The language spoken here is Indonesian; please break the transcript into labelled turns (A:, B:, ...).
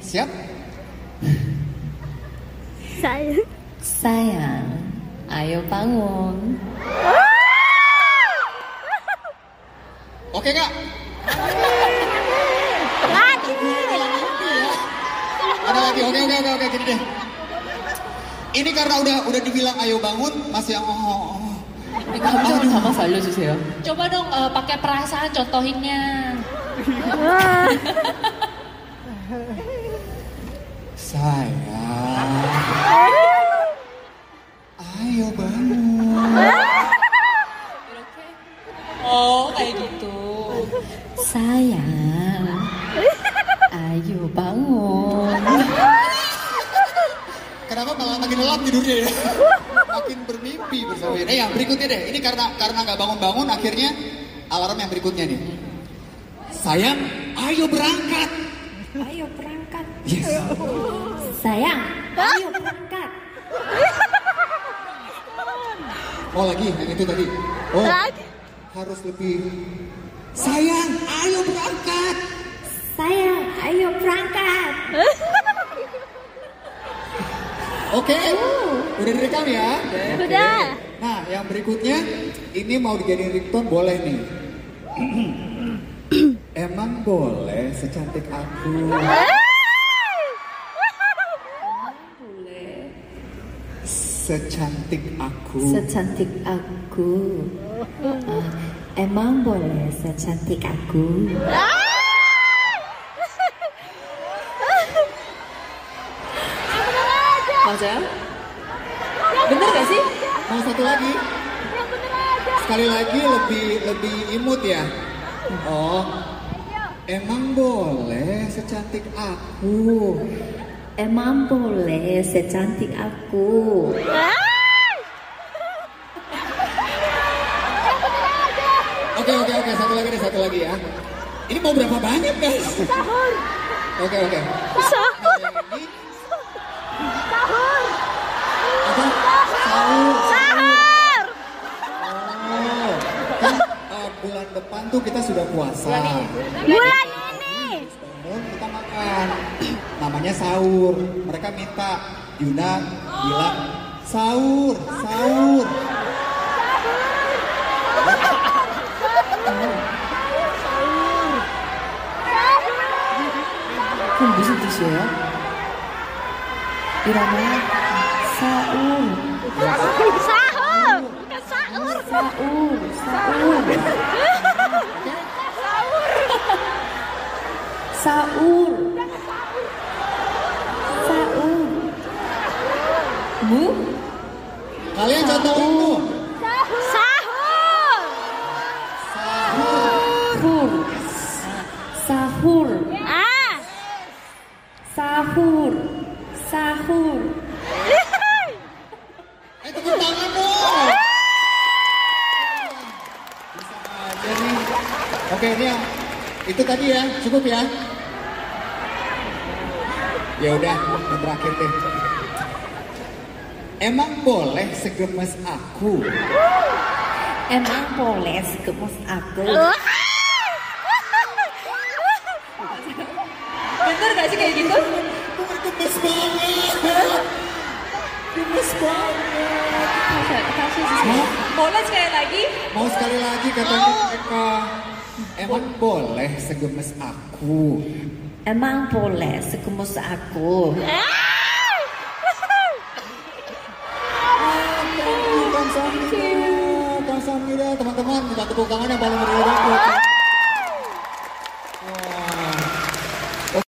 A: Siap?
B: Sayang, ayo bangun.
A: Oke Kak? Ada lagi, oke, gini deh. Ini karena udah dibilang ayo bangun, masih yang
B: 감정을 담아서 알려주세요. coba dong pakai perasaan contohinnya.
A: Sayang, ayo bangun.
B: Oh, kayak gitu. Sayang, ayo bangun.
A: Kenapa malah makin lelap tidurnya ya? Makin bermimpi bersama. Yang berikutnya deh. Ini karena nggak bangun-bangun, akhirnya alarm yang berikutnya nih. Sayang, ayo berangkat.
B: Ayo berangkat.
A: Yes.
B: Sayang, ayo berangkat.
A: Oh lagi, yang itu tadi. Oh, harus lebih. Sayang, ayo berangkat.
B: Sayang, ayo berangkat.
A: Oke, udah direkam ya?
C: Udah.
A: Nah, yang berikutnya, ini mau dijadiin ringtone boleh nih. Emang boleh secantik aku? Secantik aku.
B: Secantik aku. Emang boleh secantik aku? 맞아요? Bener gak sih?
A: Mau satu lagi? Sekali lagi lebih imut ya? Oh, emang boleh secantik aku?
B: Emang boleh secantik aku?
A: Oke, satu lagi ya. Ini mau berapa banyak guys?
C: Sahur.
A: Oke.
C: Sahur.
A: Apa? Sahur. Oh, kan bulan depan tuh kita sudah puasa.
C: Bulan ini.
A: Bangun kita makan. Namanya sahur. Mereka minta Yuna bilang sahur.
B: 그럼 무슨 뜻이에요? 이러면 사울.
C: Sahur. Bukan sahur.
B: 사울. 무?
A: Kalian contohin tuh.
C: Sahur.
B: 사훌.
C: Ah.
B: 사훌.
A: Tepuk tangan dong. Bisa aja nih. Oke, ini yang itu tadi ya, cukup ya. Ya udah, yang terakhir deh. Emang boleh segemes aku?
B: Emang boleh segemes aku? Bener gak sih kayak gitu?
A: Gemes banget. Gemes banget.
B: Boleh sekali lagi?
A: Mau sekali lagi katanya mereka. Emang boleh segemes aku?
B: Emang boleh segemes aku?
A: Kang Samida, teman-teman, minta tepuk tangan yang paling meriah.